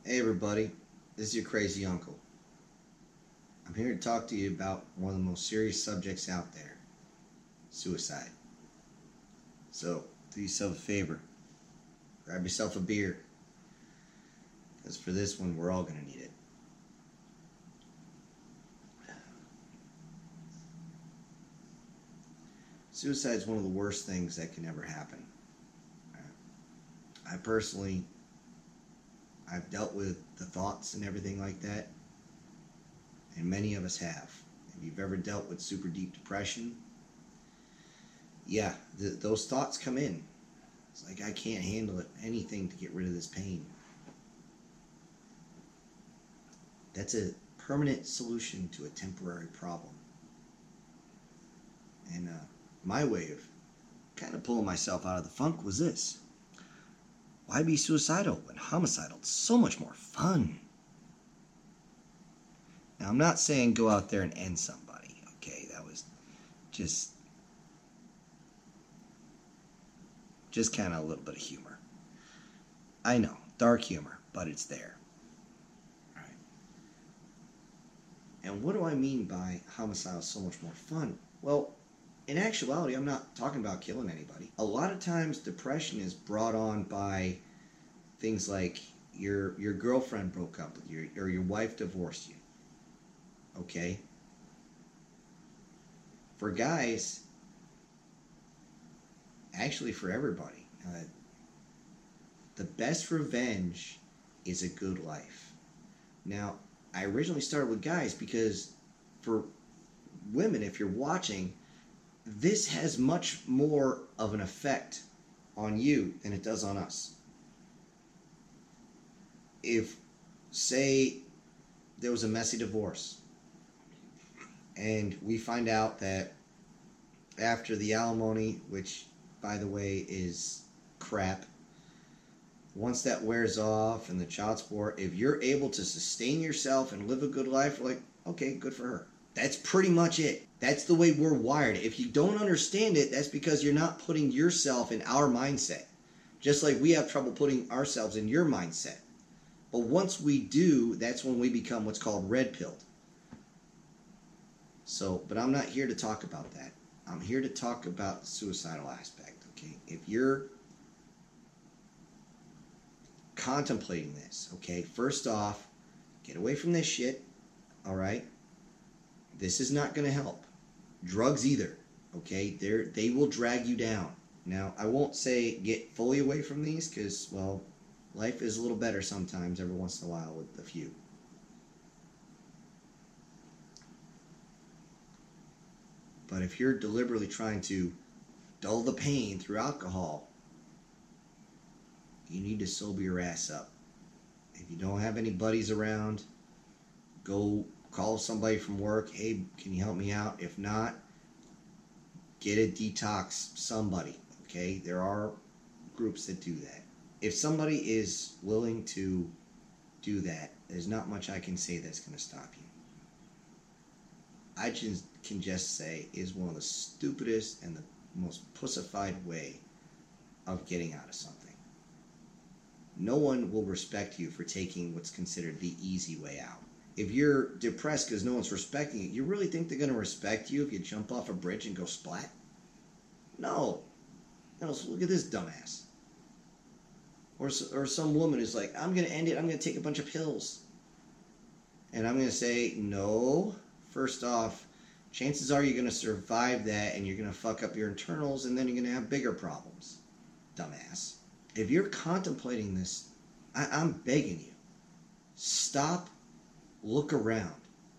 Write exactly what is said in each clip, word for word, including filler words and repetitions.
Hey everybody, this is your crazy uncle. I'm here to talk to you about one of the most serious subjects out there, suicide. So, do yourself a favor, grab yourself a beer, because for this one, we're all going to need it. Suicide is one of the worst things that can ever happen. I personally, I've dealt with the thoughts and everything like that, and many of us have. If you've ever dealt with super deep depression, yeah, th- those thoughts come in. It's like, I can't handle it, anything to get rid of this pain. That's a permanent solution to a temporary problem. And uh, my way of kind of pulling myself out of the funk was this. Why be suicidal when homicidal is so much more fun? Now, I'm not saying go out there and end somebody, okay? That was just, just kind of a little bit of humor. I know, dark humor, but it's there. All right. And what do I mean by homicidal is so much more fun? Well, in actuality, I'm not talking about killing anybody. A lot of times, depression is brought on by things like your your girlfriend broke up with you, or your wife divorced you. Okay? For guys, actually for everybody, uh, the best revenge is a good life. Now, I originally started with guys because for women, if you're watching, this has much more of an effect on you than it does on us. If, say, there was a messy divorce, and we find out that after the alimony, which, by the way, is crap, once that wears off and the child support, if you're able to sustain yourself and live a good life, we're like, okay, good for her. That's pretty much it. That's the way we're wired. If you don't understand it, that's because you're not putting yourself in our mindset. Just like we have trouble putting ourselves in your mindset. But once we do, that's when we become what's called red-pilled. So, but I'm not here to talk about that. I'm here to talk about the suicidal aspect, okay? If you're contemplating this, okay, first off, get away from this shit, all right? This is not going to help. Drugs either, okay? They're, they will drag you down. Now, I won't say get fully away from these because, well, life is a little better sometimes, every once in a while, with a few. But if you're deliberately trying to dull the pain through alcohol, you need to sober your ass up. If you don't have any buddies around, go call somebody from work. Hey, can you help me out? If not, get a detox somebody, okay? There are groups that do that. If somebody is willing to do that, there's not much I can say that's going to stop you. I just can just say is one of the stupidest and the most pussified way of getting out of something. No one will respect you for taking what's considered the easy way out. If you're depressed because no one's respecting you, you really think they're going to respect you if you jump off a bridge and go splat? No. No, so look at this dumbass. Or, or some woman is like, I'm going to end it, I'm going to take a bunch of pills. And I'm going to say, no. First off, chances are you're going to survive that and you're going to fuck up your internals and then you're going to have bigger problems. Dumbass. If you're contemplating this, I, I'm begging you, stop, look around.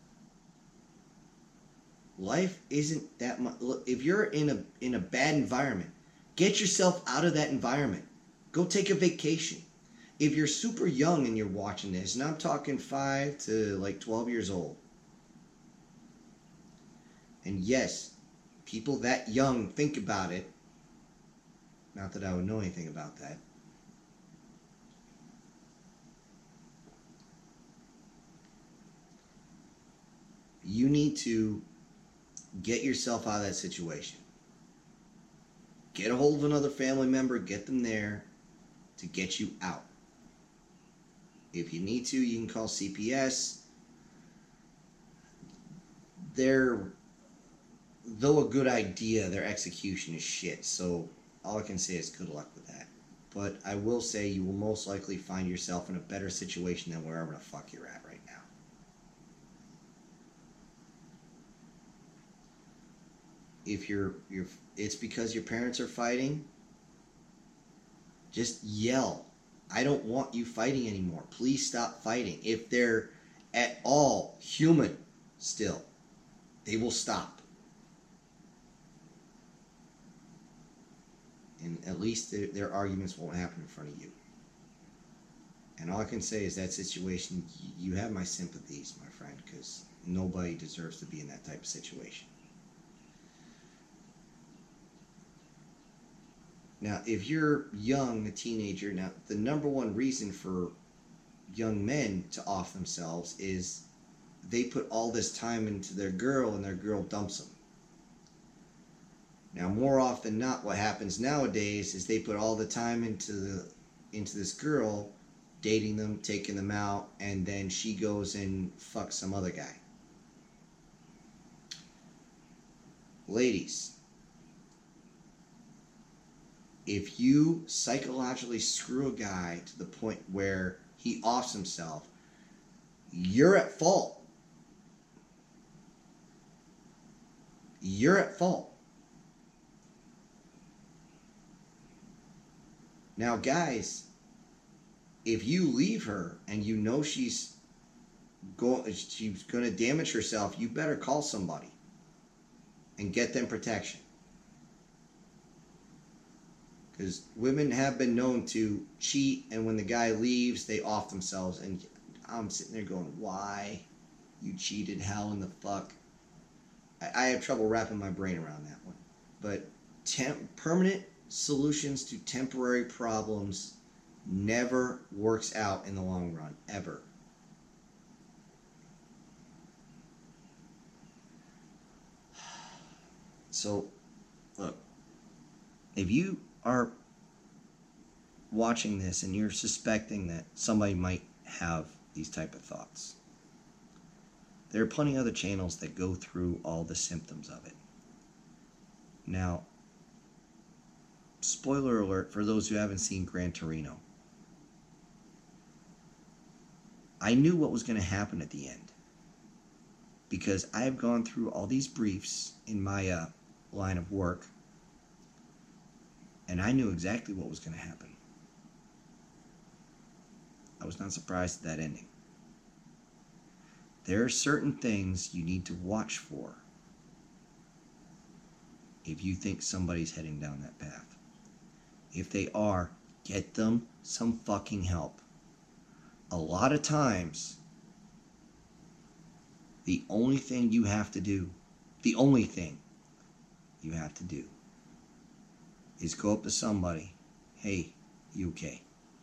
Life isn't that much. If you're in a in a bad environment, get yourself out of that environment. Go take a vacation. If you're super young and you're watching this, and I'm talking five to like twelve years old, and yes, people that young think about it. Not that I would know anything about that. You need to get yourself out of that situation. Get a hold of another family member, get them there to get you out. If you need to, you can call C P S. They're, though a good idea, their execution is shit. So all I can say is good luck with that. But I will say you will most likely find yourself in a better situation than wherever the fuck you're at right now. If you're, you're, it's because your parents are fighting, just yell. I don't want you fighting anymore. Please stop fighting. If they're at all human still, they will stop. And at least their, their arguments won't happen in front of you. And all I can say is that situation, you have my sympathies, my friend, because nobody deserves to be in that type of situation. Now, if you're young, a teenager, now the number one reason for young men to off themselves is they put all this time into their girl and their girl dumps them. Now, more often than not, what happens nowadays is they put all the time into the into this girl, dating them, taking them out, and then she goes and fucks some other guy. Ladies, if you psychologically screw a guy to the point where he offs himself, you're at fault. You're at fault. Now, guys, if you leave her and you know she's go, she's going to damage herself, you better call somebody and get them protection. Because women have been known to cheat, and when the guy leaves, they off themselves. And I'm sitting there going, why? You cheated? How in the fuck? I, I have trouble wrapping my brain around that one. But temp, permanent solutions to temporary problems never works out in the long run, ever. So, look, if you are watching this and you're suspecting that somebody might have these type of thoughts, there are plenty of other channels that go through all the symptoms of it. Now, spoiler alert for those who haven't seen Gran Torino. I knew what was going to happen at the end, because I have gone through all these briefs in my uh, line of work, and I knew exactly what was going to happen. I was not surprised at that ending. There are certain things you need to watch for if you think somebody's heading down that path. If they are, get them some fucking help. A lot of times, the only thing you have to do, the only thing you have to do is go up to somebody, hey, you okay?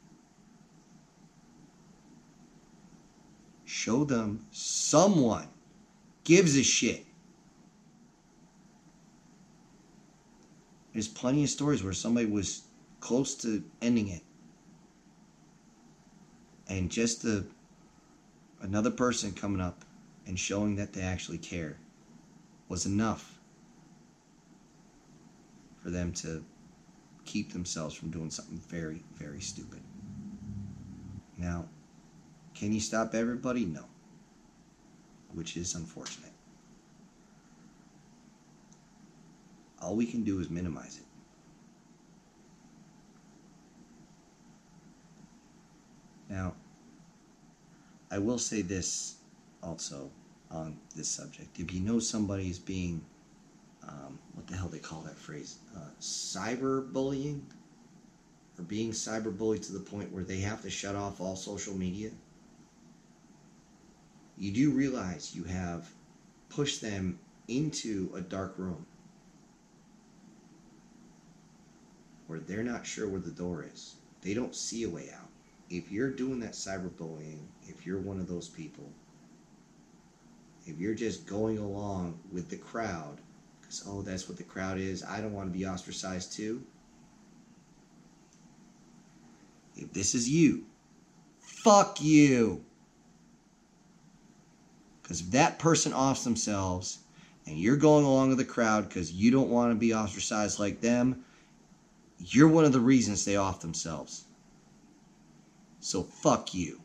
Show them someone gives a shit. There's plenty of stories where somebody was close to ending it, and just the, another person coming up and showing that they actually care was enough for them to keep themselves from doing something very, very stupid. Now, can you stop everybody? No. Which is unfortunate. All we can do is minimize it. Now, I will say this also on this subject. If you know somebody is being, um, what the hell they call that phrase? Uh, cyberbullying? Or being cyberbullied to the point where they have to shut off all social media, you do realize you have pushed them into a dark room where they're not sure where the door is. They don't see a way out. If you're doing that cyberbullying, if you're one of those people, if you're just going along with the crowd, because, oh, that's what the crowd is, I don't want to be ostracized too. If this is you, fuck you. Because if that person offs themselves and you're going along with the crowd because you don't want to be ostracized like them, you're one of the reasons they off themselves. So fuck you.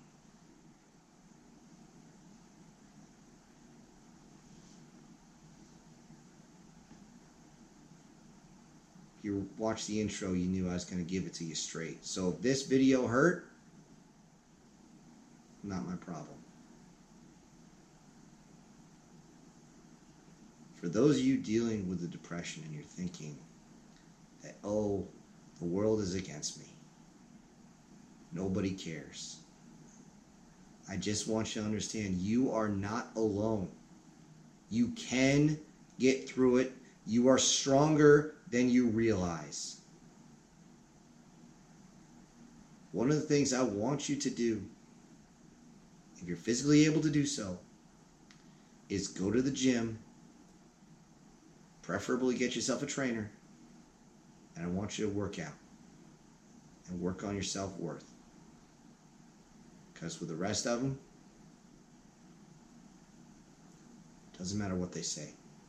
If you watched the intro, you knew I was going to give it to you straight. So if this video hurt, not my problem. For those of you dealing with the depression and you're thinking that, oh, the world is against me, nobody cares, I just want you to understand you are not alone. You can get through it. You are stronger than you realize. One of the things I want you to do, if you're physically able to do so, is go to the gym, preferably get yourself a trainer, and I want you to work out and work on your self-worth. Because with the rest of them, doesn't matter what they say.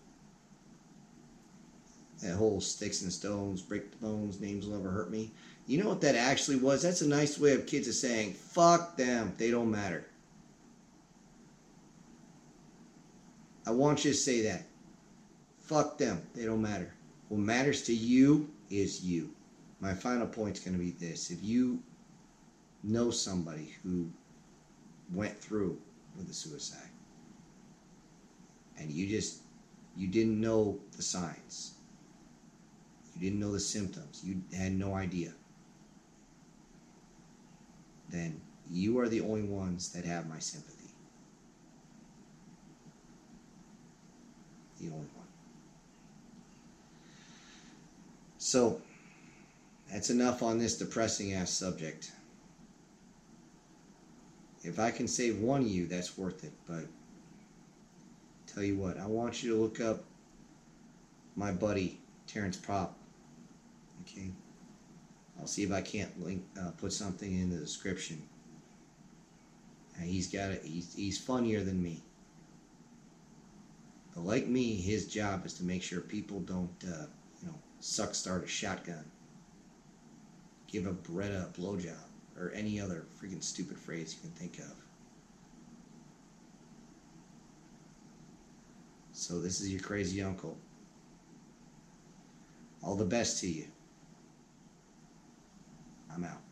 That whole sticks and stones, break the bones, names will never hurt me. You know what that actually was? That's a nice way of kids of saying, fuck them, they don't matter. I want you to say that. Fuck them, they don't matter. What matters to you is you. My final point's going to be this. If you know somebody who went through with a suicide and you just, you didn't know the signs, you didn't know the symptoms, you had no idea, then you are the only ones that have my sympathy. The only one. So, that's enough on this depressing ass subject. If I can save one of you, that's worth it. But tell you what, I want you to look up my buddy Terrence Pop. Okay, I'll see if I can't link, uh, put something in the description. And he's got it. He's he's funnier than me. But like me, his job is to make sure people don't, uh, you know, suck start a shotgun, give a Beretta a blowjob, or any other freaking stupid phrase you can think of. So this is your crazy uncle. All the best to you. I'm out.